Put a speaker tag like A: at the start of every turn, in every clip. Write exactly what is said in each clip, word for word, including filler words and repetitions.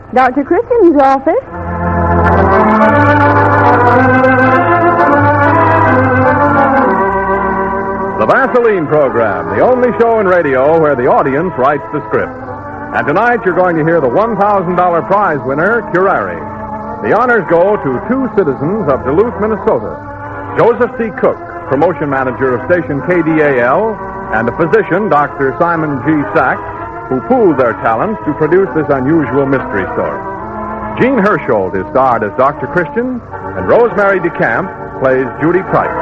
A: Doctor Christian's office.
B: The Vaseline Program, the only show in radio where the audience writes the script. And tonight you're going to hear the one thousand dollars prize winner, Curare. The honors go to two citizens of Duluth, Minnesota, Joseph C. Cook, promotion manager of station K D A L, and a physician, Doctor Simon G. Sachs, who pooled their talents to produce this unusual mystery story. Jean Hersholt is starred as Doctor Christian, and Rosemary DeCamp plays Judy Price.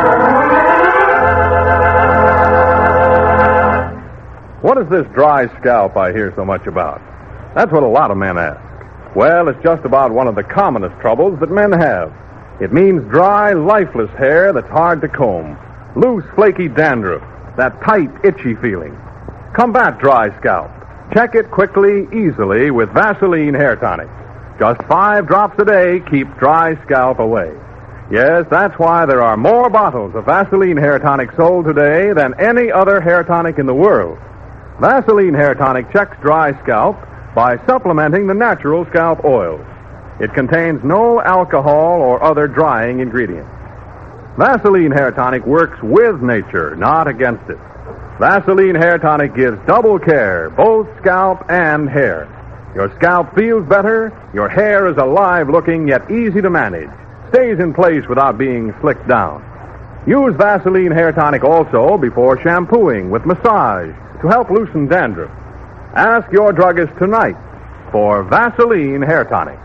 B: What is this dry scalp I hear so much about? That's what a lot of men ask. Well, it's just about one of the commonest troubles that men have. It means dry, lifeless hair that's hard to comb, loose, flaky dandruff, that tight, itchy feeling. Combat dry scalp. Check it quickly, easily with Vaseline Hair Tonic. Just five drops a day keep dry scalp away. Yes, that's why there are more bottles of Vaseline Hair Tonic sold today than any other hair tonic in the world. Vaseline Hair Tonic checks dry scalp by supplementing the natural scalp oils. It contains no alcohol or other drying ingredients. Vaseline Hair Tonic works with nature, not against it. Vaseline Hair Tonic gives double care, both scalp and hair. Your scalp feels better, your hair is alive-looking yet easy to manage, stays in place without being slicked down. Use Vaseline Hair Tonic also before shampooing with massage to help loosen dandruff. Ask your druggist tonight for Vaseline Hair Tonic.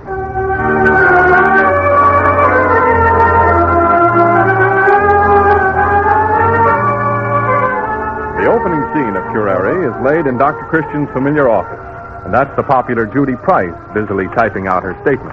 B: The opening scene of Curare is laid in Doctor Christian's familiar office, and that's the popular Judy Price busily typing out her statement.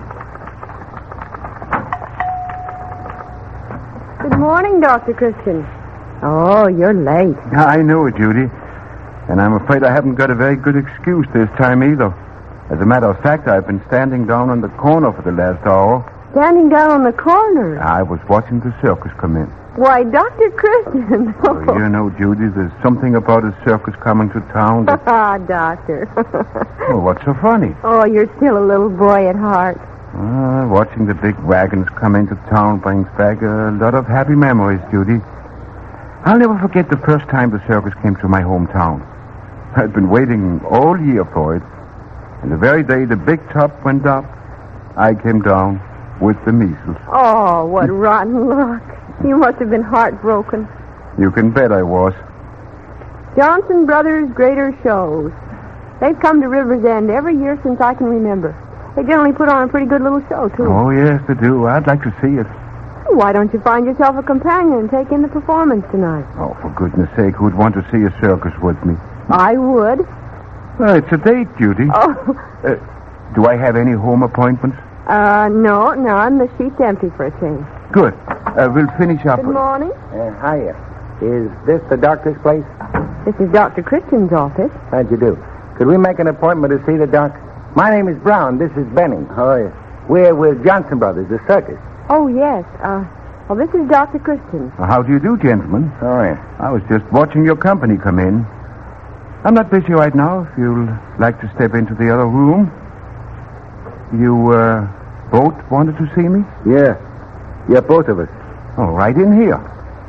A: Good morning, Doctor Christian. Oh, you're late.
C: I know it, Judy. And I'm afraid I haven't got a very good excuse this time either. As a matter of fact, I've been standing down on the corner for the last hour.
A: Standing down on the corner?
C: I was watching the circus come in.
A: Why, Doctor Christian.
C: Oh, you know, Judy, there's something about a circus coming to town that...
A: Ah, Doctor.
C: Oh, what's so funny?
A: Oh, you're still a little boy at heart.
C: Uh, watching the big wagons come into town brings back a lot of happy memories, Judy. I'll never forget the first time the circus came to my hometown. I'd been waiting all year for it. And the very day the big top went up, I came down with the measles.
A: Oh, what rotten luck. You must have been heartbroken.
C: You can bet I was.
A: Johnson Brothers Greater Shows. They've come to River's End every year since I can remember. They generally put on a pretty good little show, too.
C: Oh, yes, they do. I'd like to see it.
A: Why don't you find yourself a companion and take in the performance tonight?
C: Oh, for goodness sake, who'd want to see a circus with me?
A: I would.
C: Well, it's a date, Judy.
A: Oh.
C: Uh, do I have any home appointments?
A: Uh, no, none. The sheet's empty for a change.
C: Good. Uh, we'll finish up.
A: Good morning.
D: Uh, hiya. Is this the doctor's place?
A: This is Doctor Christian's office.
D: How'd you do? Could we make an appointment to see the doc? My name is Brown. This is Benning. How are you? We're with Johnson Brothers, the circus.
A: Oh, yes. Uh, well, this is Doctor Christian.
C: Well, how do you do, gentlemen?
D: How are you?
C: I was just watching your company come in. I'm not busy right now, if you'll like to step into the other room. You, uh, both wanted to see me?
D: Yeah. Yeah, both of us.
C: Oh, right in here.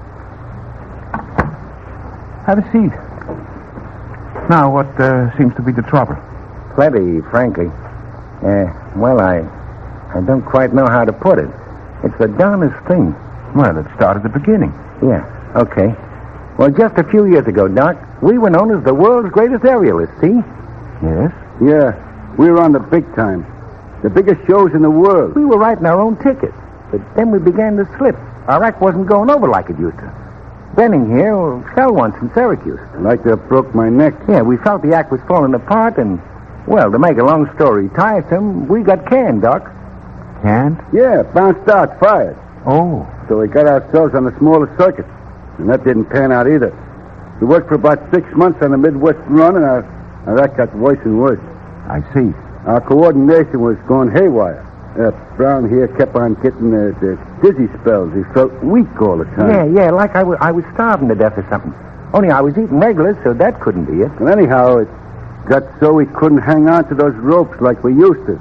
C: Have a seat. Now, what uh, seems to be the trouble?
D: Plenty, frankly. Uh, well, I I don't quite know how to put it. It's the darnest thing.
C: Well, let's start at the beginning.
D: Yeah, okay. Well, just a few years ago, Doc, we were known as the world's greatest aerialists, see?
C: Yes?
E: Yeah, we were on the big time. The biggest shows in the world.
D: We were writing our own tickets. But then we began to slip. Our act wasn't going over like it used to. Benning here fell once in Syracuse.
E: Like that broke my neck.
D: Yeah, we felt the act was falling apart, and, well, to make a long story tiresome, we got canned, Doc.
C: Canned?
E: Yeah, bounced out, fired.
C: Oh.
E: So we got ourselves on the smaller circuit. And that didn't pan out either. We worked for about six months on the Midwest run, and our, our act got worse and worse.
C: I see.
E: Our coordination was going haywire. Uh, Brown here kept on getting the, the dizzy spells. He felt weak all the time.
D: Yeah, yeah, like I, w- I was starving to death or something. Only I was eating regular, so that couldn't be it.
E: And anyhow, it got so we couldn't hang on to those ropes like we used to.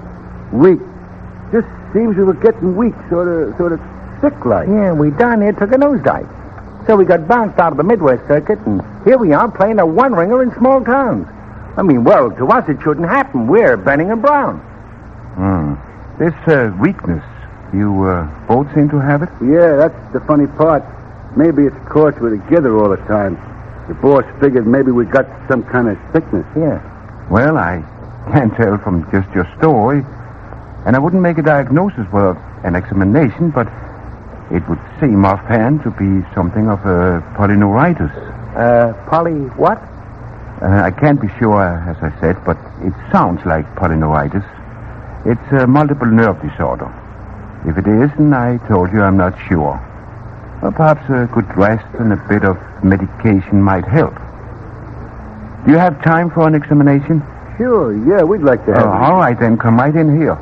E: Weak. Just seems we were getting weak, sort of, sort of sick-like.
D: Yeah, we down there took a nosedive. So we got bounced out of the Midwest circuit, and here we are playing a one-ringer in small towns. I mean, well, to us it shouldn't happen. We're Benning and Brown.
C: Hmm. This uh, weakness, you uh, both seem to have it?
E: Yeah, that's the funny part. Maybe it's because we're together all the time. The boss figured maybe we got some kind of sickness.
D: Yeah.
C: Well, I can't tell from just your story, and I wouldn't make a diagnosis without an examination, but it would seem offhand to be something of a polyneuritis.
D: Uh, poly what?
C: Uh, I can't be sure, as I said, but it sounds like polyneuritis. It's a multiple nerve disorder. If it isn't, I told you I'm not sure. Well, perhaps a good rest and a bit of medication might help. Do you have time for an examination?
E: Sure, yeah, we'd like to have
C: Oh,
E: it.
C: all right, then. Come right in here.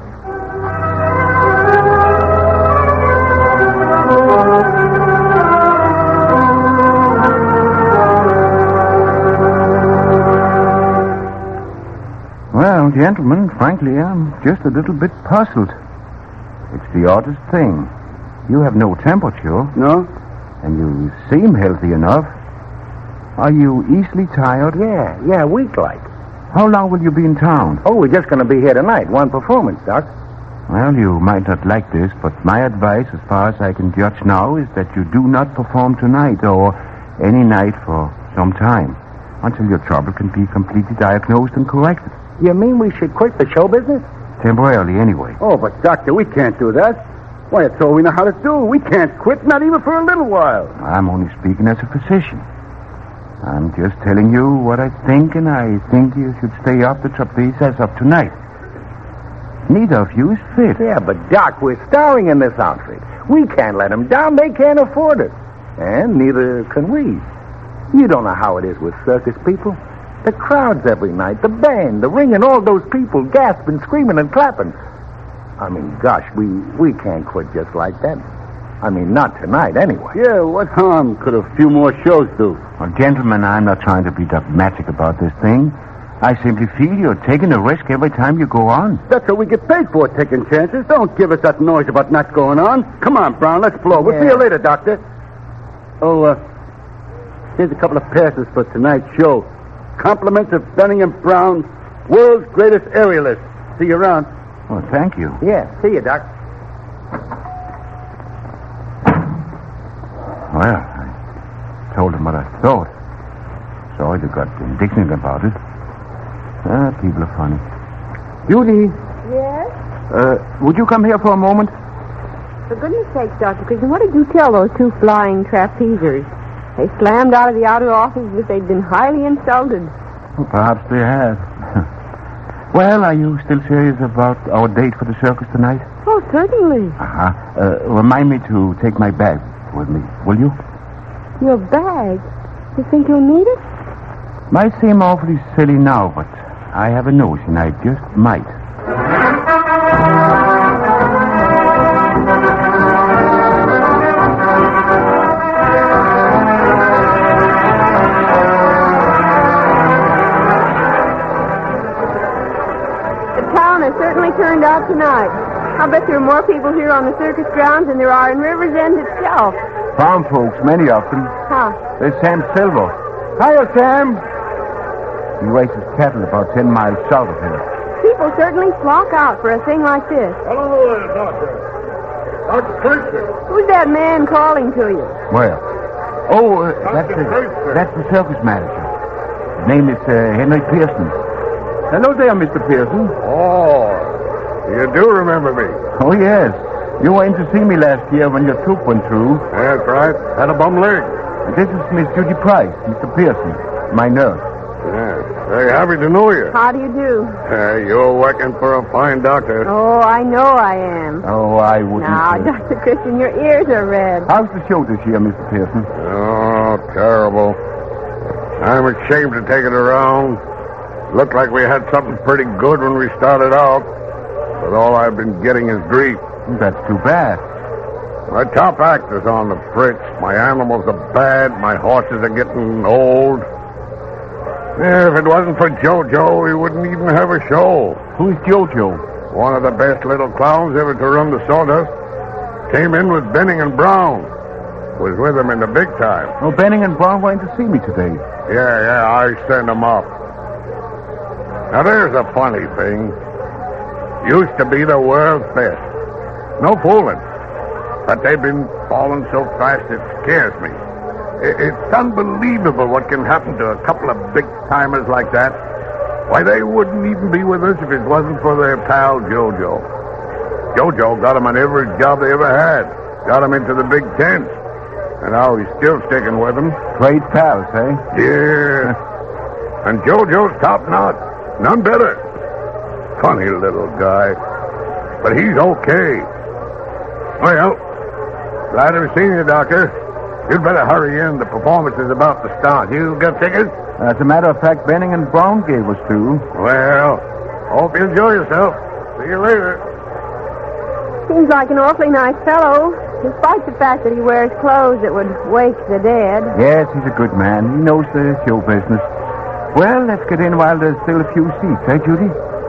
C: Well, gentlemen, frankly, I'm just a little bit puzzled. It's the oddest thing. You have no temperature,
E: No?
C: and you seem healthy enough. Are you easily tired?
D: Yeah, yeah, weak-like.
C: How long will you be in town?
D: Oh, we're just going to be here tonight. One performance, Doc.
C: Well, you might not like this, but my advice, as far as I can judge now, is that you do not perform tonight or any night for some time, until your trouble can be completely diagnosed and corrected.
D: You mean we should quit the show business?
C: Temporarily, anyway.
E: Oh, but, Doctor, we can't do that. Why, it's all we know how to do. We can't quit, not even for a little while.
C: I'm only speaking as a physician. I'm just telling you what I think, and I think you should stay off the trapeze as of tonight. Neither of you is fit.
D: Yeah, but, Doc, we're starring in this outfit. We can't let them down. They can't afford it. And neither can we. You don't know how it is with circus people. The crowds every night, the band, the ring, and all those people gasping, screaming, and clapping. I mean, gosh, we, we can't quit just like that. I mean, not tonight, anyway.
E: Yeah, what harm could a few more shows do?
C: Well, gentlemen, I'm not trying to be dogmatic about this thing. I simply feel you're taking a risk every time you go on.
E: That's what we get paid for, taking chances. Don't give us that noise about not going on. Come on, Brown, let's blow. We'll see
D: Yeah.
E: you later, Doctor. Oh, uh, here's a couple of passes for tonight's show. Compliments of Benning and Brown, world's greatest aerialist. See you around.
C: Oh, thank you.
D: Yeah, see you, Doc.
C: Well, I told him what I thought. Sorry they got indignant about it. Ah, people are funny. Judy,
A: Yes?
C: uh, would you come here for a moment?
A: For goodness sakes, Doctor Christian, what did you tell those two flying trapezers? They slammed out of the outer office as if they'd been highly insulted.
C: Well, perhaps they have. Well, are you still serious about our date for the circus tonight?
A: Oh, certainly.
C: Uh-huh. Uh, remind me to take my bag with me, will you?
A: Your bag? You think you'll need it?
C: Might seem awfully silly now, but I have a notion I just might.
A: Certainly turned out tonight. I'll bet there are more people here on the circus grounds than there are in River's End itself.
C: Farm folks, many of them.
A: Huh.
C: There's Sam Silver. Hiya, Sam. He raises cattle about ten miles south of here.
A: People certainly flock out for a thing like this.
B: Hello there, Doctor. Doctor Christian.
A: Who's that man calling to you?
C: Where? Oh, uh, that's,
B: Doctor
C: the,
B: Brewster.
C: that's the circus manager. His name is uh, Henry Pearson. Hello there, Mister Pearson.
B: Oh, you do remember me.
C: Oh, yes. You were in to see me last year when your troupe went through.
B: That's right. Had a bum leg.
C: This is Miss Judy Price, Mister Pearson, my nurse.
B: Yeah. Very happy to know you.
A: How do you do?
B: Uh, you're working for a fine doctor.
A: Oh, I know I am.
C: Oh, I wouldn't.
A: Now,
C: uh,
A: Doctor Christian, your ears are red.
C: How's the show this year, Mister Pearson?
B: Oh, terrible. I'm ashamed to take it around. Looked like we had something pretty good when we started out. But all I've been getting is grief.
C: That's too bad.
B: My top actor's on the fritz. My animals are bad. My horses are getting old. Yeah, if it wasn't for JoJo, we wouldn't even have a show.
C: Who's Jojo?
F: one of the best little clowns ever to run the sawdust. Came in with Benning and Brown. Was with them in the big time.
C: Oh, Benning and Brown went to see me today.
F: Yeah, yeah, I sent them up. Now, there's a funny thing. Used to be the world's best. No fooling. But they've been falling so fast it scares me. It's unbelievable what can happen to a couple of big-timers like that. Why, they wouldn't even be with us if it wasn't for their pal Jojo. Jojo got them on every job they ever had. Got them into the Big Ten. And now he's still sticking with them.
C: Great pals, eh?
F: Yeah. And Jojo's top-notch. None better. Funny little guy. But he's okay. Well, glad to have seen you, Doctor. You'd better hurry in. The performance is about to start. You got tickets?
C: As a matter of fact, Benning and Brown gave us two.
F: Well, hope you enjoy yourself. See you later.
A: Seems like an awfully nice fellow, despite the fact that he wears clothes that would wake the dead.
C: Yes, he's a good man. He knows the show business. Well, let's get in while there's still a few seats, eh, Judy?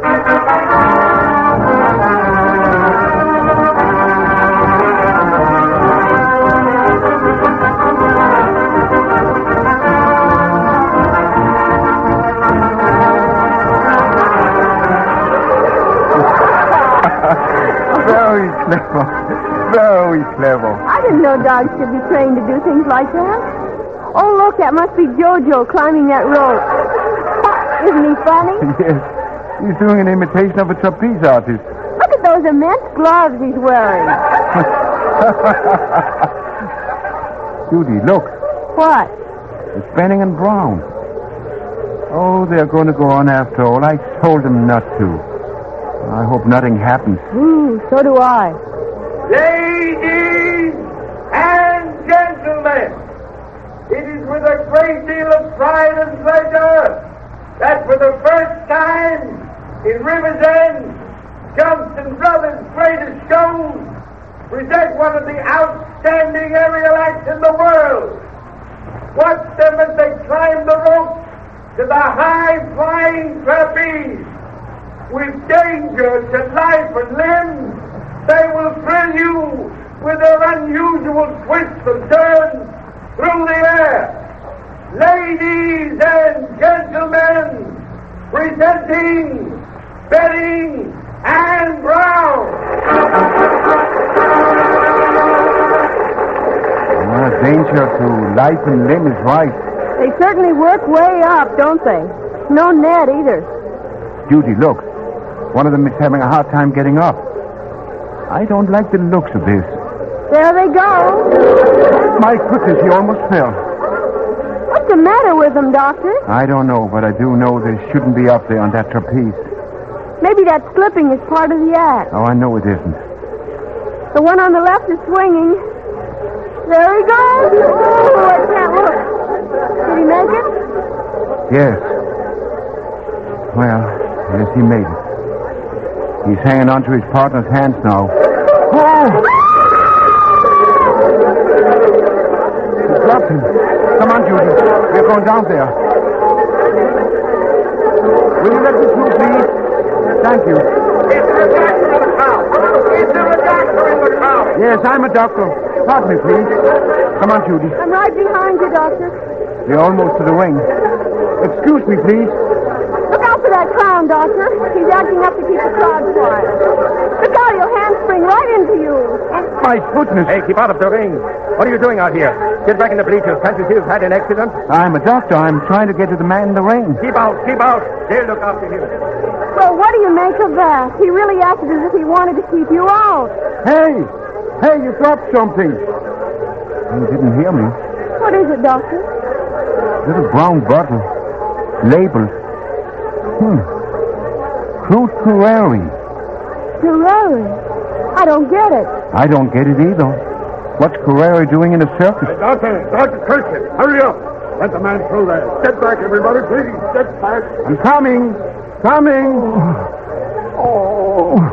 C: Very clever. Very clever.
A: I didn't know dogs should be trained to do things like that. Oh, look, that must be Jojo climbing that rope. Isn't he funny?
C: Yes. He's doing an imitation of a trapeze artist.
A: Look at those immense gloves he's wearing.
C: Judy, look.
A: What?
C: It's Benning and Brown. Oh, they're going to go on after all. I told them not to. I hope nothing happens.
A: Ooh, so do I.
G: Ladies and gentlemen, it is with a great deal of pride and pleasure that for the first time in River's End, Johnson Brothers' greatest shows present one of the outstanding aerial acts in the world. Watch them as they climb the rope to the high-flying trapeze. With danger to life and limb, they will thrill you with their unusual twists and turns through the air. Ladies and gentlemen, presenting Benning and Brown.
C: Ah, danger to life and limb is right.
A: They certainly work way up, don't they? No net either.
C: Judy, look. One of them is having a hard time getting up. I don't like the looks of this.
A: There they go.
C: My goodness, he almost fell.
A: What's the matter with them, Doctor?
C: I don't know, but I do know they shouldn't be up there on that trapeze.
A: Maybe that slipping is part of the act.
C: Oh, I know it isn't.
A: The one on the left is swinging. There he goes. Oh, I can't look. Did he make it?
C: Yes. Well, yes, he made it. He's hanging on to his partner's hands now. Oh! He dropped him. Come on, Judy. We're going down there. Will you let me through, please? Thank you.
G: Is there a doctor in the crowd? Is there a doctor in the crowd?
C: Yes, I'm a doctor. Pardon me, please. Come on, Judy.
A: I'm right behind you, Doctor.
C: You're almost to the ring. Excuse me, please.
A: Look out for that clown, Doctor. He's acting up to keep the crowd quiet. Look out, he'll handspring right into you.
C: My goodness.
H: Hey, keep out of the ring. What are you doing out here? Get back in the bleachers. Can't you see you've had an accident?
C: I'm a doctor. I'm trying to get to the man in the ring.
H: Keep out, keep out. They'll look after him.
A: Well, what do you make of that? He really acted as if he wanted to keep you out.
C: Hey! Hey, you dropped something. You didn't hear me.
A: What is it, Doctor?
C: Little brown bottle. Labeled. Hmm. Crude Curare.
A: Curare? I don't get it.
C: I don't get it either. What's Curare doing in a circus?
F: Hey, Doctor, Doctor Kirsten, hurry up. Let the man through there. Step back, everybody, please. Step back.
C: I'm coming. Coming. Oh.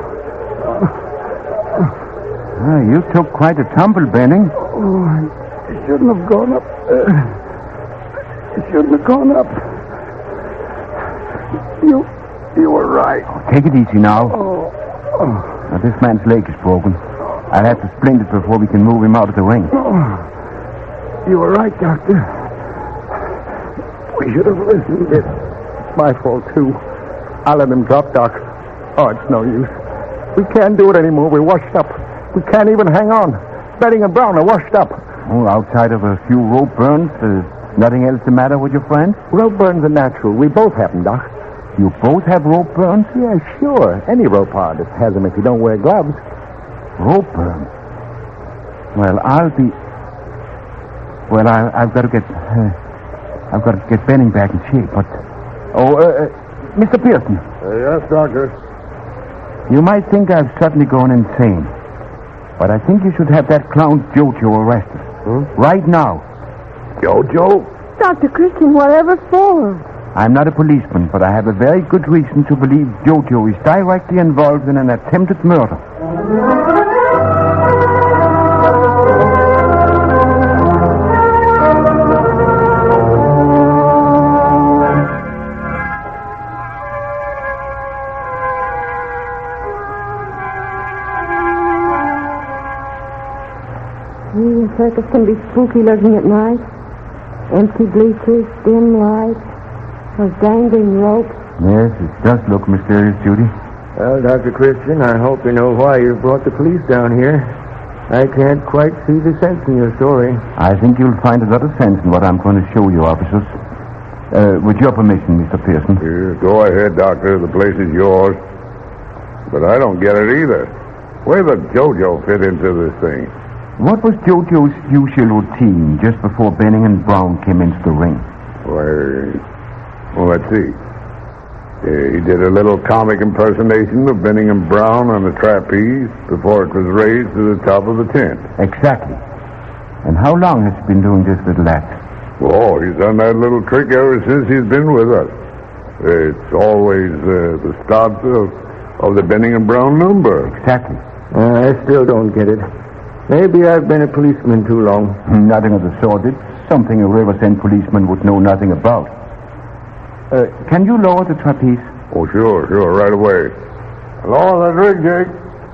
C: Ah, you took quite a tumble, Benning.
F: Oh, I shouldn't have gone up. Uh, I shouldn't have gone up. You, you were right.
C: Oh, take it easy now.
F: Oh,
C: Now, this man's leg is broken. I'll have to splint it before we can move him out of the ring.
D: You were right, Doctor. We should have listened. It's my fault, too. I'll let him drop, Doc. Oh, it's no use. We can't do it anymore. We're washed up. We can't even hang on. Betting and Brown are washed up.
C: Oh, outside of a few rope burns, there's nothing else the matter with your friend?
D: Rope burns are natural. We both have them, Doc.
C: You both have rope burns?
D: Yeah, sure. Any rope artist has them if you don't wear gloves.
C: Rope burns? Well, I'll be... Well, I, I've got to get... Uh, I've got to get Benning back in shape, but... Oh, uh, uh, Mister Pearson.
F: Uh, yes, Doctor.
C: You might think I've suddenly gone insane, but I think you should have that clown Jojo arrested.
F: Huh?
C: Right now.
F: Jojo?
A: Doctor Christian, whatever for?
C: I'm not a policeman, but I have a very good reason to believe Jojo is directly involved in an attempted murder.
A: The circus can be spooky looking at night. Empty bleachers, dim lights, those dangling ropes.
C: Yes, it does look mysterious, Judy.
D: Well, Doctor Christian, I hope you know why you brought the police down here. I can't quite see the sense in your story.
C: I think you'll find a lot of sense in what I'm going to show you, officers. Uh, with your permission, Mister Pearson.
F: Yeah, go ahead, Doctor. The place is yours. But I don't get it either. Where does Jojo fit into this thing?
C: What was Jojo's usual routine just before Benning and Brown came into the ring?
F: Why, well, let's see. Uh, he did a little comic impersonation of Benning and Brown on the trapeze before it was raised to the top of the tent.
C: Exactly. And how long has he been doing this little act?
F: Oh, he's done that little trick ever since he's been with us. It's always uh, the start of, of the Benning and Brown number.
C: Exactly.
D: Uh, I still don't get it. Maybe I've been a policeman too long.
C: Nothing of the sort. It's something a Riversend policeman would know nothing about. Uh, can you lower the trapeze?
F: Oh, sure, sure, right away. Lower that rig, Jake.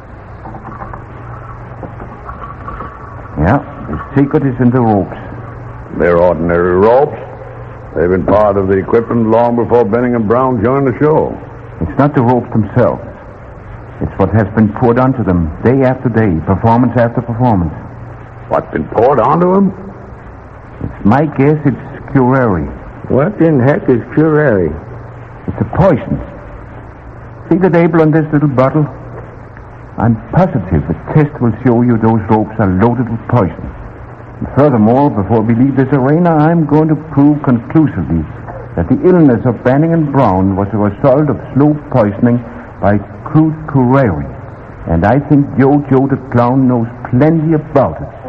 C: Yeah, the secret is in the ropes.
F: They're ordinary ropes. They've been part of the equipment long before Benning and Brown joined the show.
C: It's not the ropes themselves. It's what has been poured onto them day after day, performance after performance.
F: What's been poured onto them?
C: It's my guess it's curare.
D: What in heck is curare?
C: It's a poison. See the label on this little bottle? I'm positive the test will show you those ropes are loaded with poison. And furthermore, before we leave this arena, I'm going to prove conclusively that the illness of Benning and Brown was a result of slow poisoning by crude curare. And I think Jojo the Clown knows plenty about it.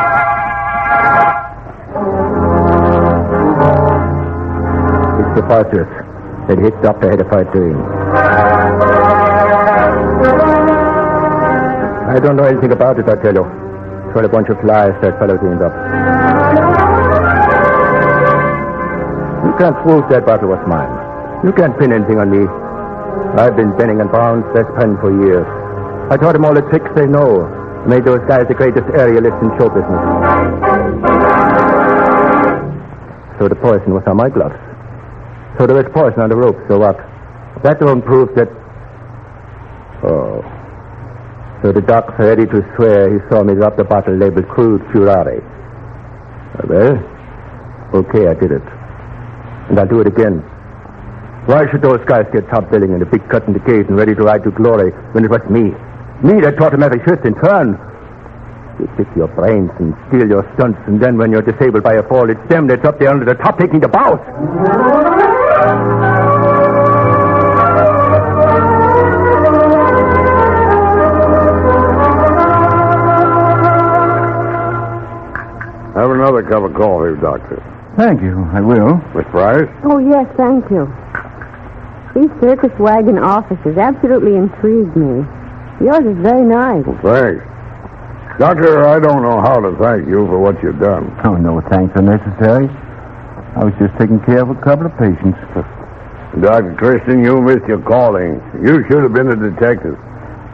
D: It's the phosphorus that hit Doctor Hediford doing. I don't know anything about it, I tell you. It's all a bunch of lies that fellow dreamed up. You can't prove that bottle was mine. You can't pin anything on me. I've been Benning and Brown's best friend for years. I taught them all the tricks they know. Made those guys the greatest aerialists in show business. So the poison was on my gloves. So there was poison on the rope, so what? That don't prove that... Oh. So the doc's ready to swear he saw me drop the bottle labeled crude curare. Well, okay, I did it. And I'll do it again. Why should those guys get top billing and a big cut in the case and ready to ride to glory when it was me? Me that taught them every shift in turn. They pick your brains and steal your stunts, and then when you're disabled by a fall, it's them that's up there under the top taking the bows.
F: Have another cup of coffee, Doctor.
C: Thank you, I will.
F: Miss Price?
A: Oh, yes, thank you. These circus wagon offices absolutely intrigued me. Yours is very nice.
F: Well, thanks. Doctor, I don't know how to thank you for what you've done.
C: Oh, no thanks are necessary. I was just taking care of a couple of patients.
F: Doctor Christian, you missed your calling. You should have been a detective.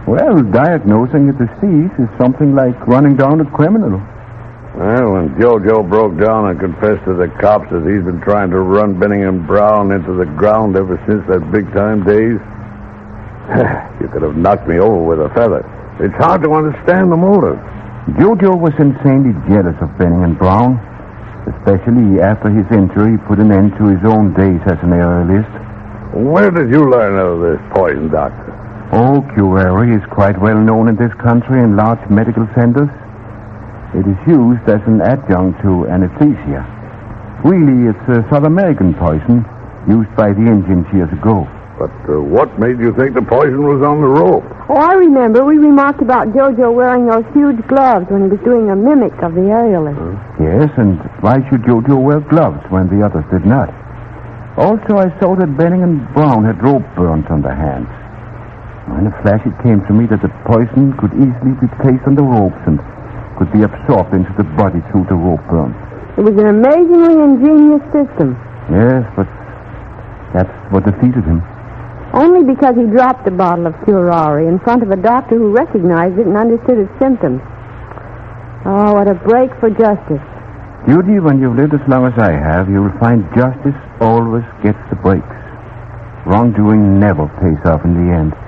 C: Well, diagnosing a disease is something like running down a criminal.
F: Well, when Jojo broke down and confessed to the cops that he's been trying to run Benning and Brown into the ground ever since that big-time days, you could have knocked me over with a feather. It's hard to understand the motive.
C: Jojo was insanely jealous of Benning and Brown, especially after his injury put an end to his own days as an aerialist.
F: Where did you learn of this poison, Doctor?
C: Oh, curare is quite well known in this country in large medical centers. It is used as an adjunct to anesthesia. Really, it's a South American poison used by the Indians years ago.
F: But uh, what made you think the poison was on the rope?
A: Oh, I remember. We remarked about Jojo wearing those huge gloves when he was doing a mimic of the aerialist.
C: Huh? Yes, and why should Jojo wear gloves when the others did not? Also, I saw that Benning and Brown had rope burns on their hands. In a flash, it came to me that the poison could easily be placed on the ropes and could be absorbed into the body through the rope burns.
A: It was an amazingly ingenious system.
C: Yes, but that's what defeated him.
A: Only because he dropped the bottle of curare in front of a doctor who recognized it and understood its symptoms. Oh, what a break for justice.
C: Judy, when you've lived as long as I have, you'll find justice always gets the breaks. Wrongdoing never pays off in the end.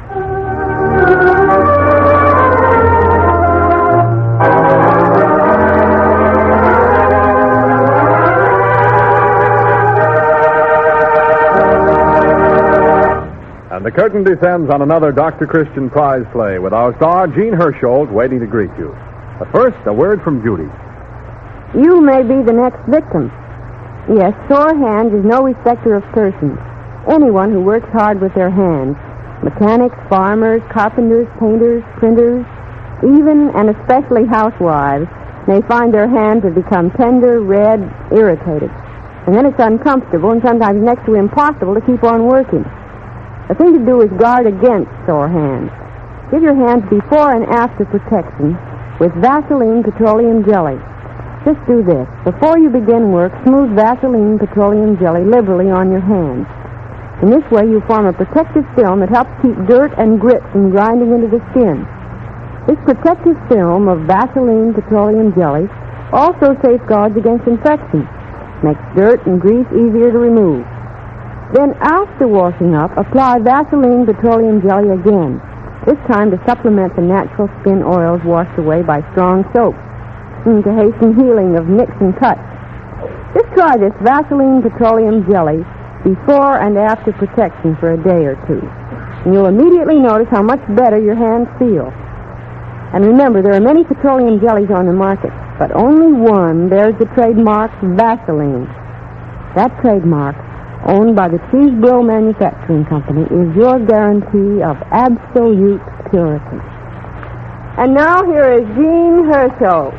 B: And the curtain descends on another Doctor Christian Prize play with our star, Jean Hersholt, waiting to greet you. But first, a word from Judy.
A: You may be the next victim. Yes, sore hands is no respecter of persons. Anyone who works hard with their hands, mechanics, farmers, carpenters, painters, printers, even and especially housewives, may find their hands have become tender, red, irritated. And then it's uncomfortable and sometimes next to impossible to keep on working. The thing to do is guard against sore hands. Give your hands before and after protection with Vaseline petroleum jelly. Just do this. Before you begin work, smooth Vaseline petroleum jelly liberally on your hands. In this way, you form a protective film that helps keep dirt and grit from grinding into the skin. This protective film of Vaseline petroleum jelly also safeguards against infection, makes dirt and grease easier to remove. Then, after washing up, apply Vaseline petroleum jelly again, this time to supplement the natural skin oils washed away by strong soaps, and to hasten healing of nicks and cuts. Just try this Vaseline petroleum jelly before and after protection for a day or two, and you'll immediately notice how much better your hands feel. And remember, there are many petroleum jellies on the market, but only one bears the trademark Vaseline. That trademark, owned by the Cheesebro Manufacturing Company, is your guarantee of absolute purity. And now here is Jean Hersholt.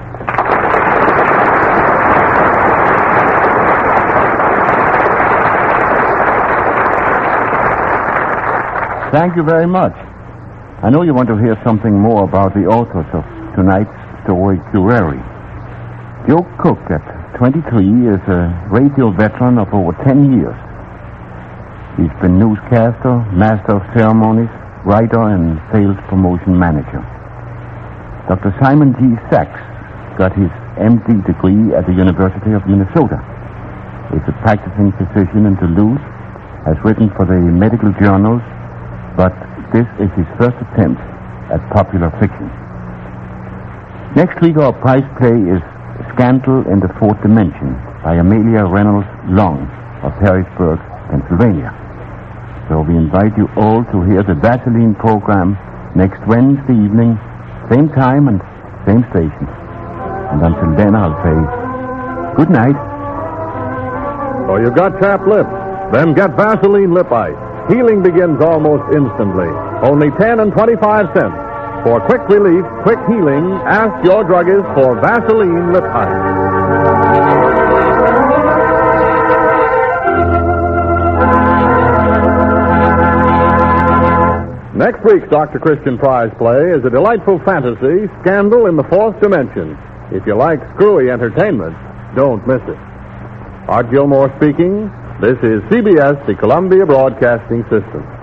C: Thank you very much. I know you want to hear something more about the authors of tonight's story, Curare. Joe Cook, at twenty-three, is a radio veteran of over ten years. He's been newscaster, master of ceremonies, writer, and sales promotion manager. Doctor Simon G. Sachs got his M D degree at the University of Minnesota. He's a practicing physician in Duluth, has written for the medical journals, but this is his first attempt at popular fiction. Next week, our prize play is Scandal in the Fourth Dimension by Amelia Reynolds Long of Harrisburg, Pennsylvania. So we invite you all to hear the Vaseline program next Wednesday evening, same time and same station. And until then, I'll say good night.
B: So you've got chapped lips. Then get Vaseline Lip Ice. Healing begins almost instantly. Only ten and twenty-five cents. For quick relief, quick healing, ask your druggist for Vaseline Lip Ice. Next week's Doctor Christian Prize play is a delightful fantasy, Scandal in the Fourth Dimension. If you like screwy entertainment, don't miss it. Art Gilmore speaking. This is C B S, the Columbia Broadcasting System.